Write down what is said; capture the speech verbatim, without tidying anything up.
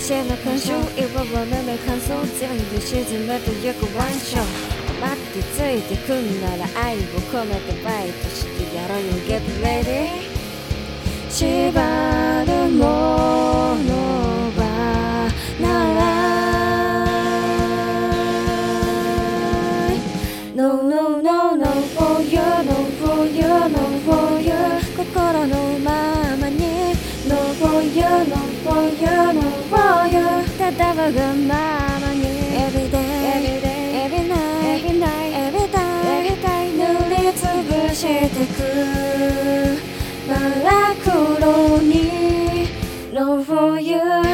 些の感傷言われない感想全部沈めてゆくワンショー待ってついてくんなら愛を込めてバイトしてやろうよ Get ready 縛るものはない No no no no for you no for you no for you 心のままに No for you no for you no for you ただわがままに Every day every day every night every night every time every time 塗りつぶしてくバラ黒に No for you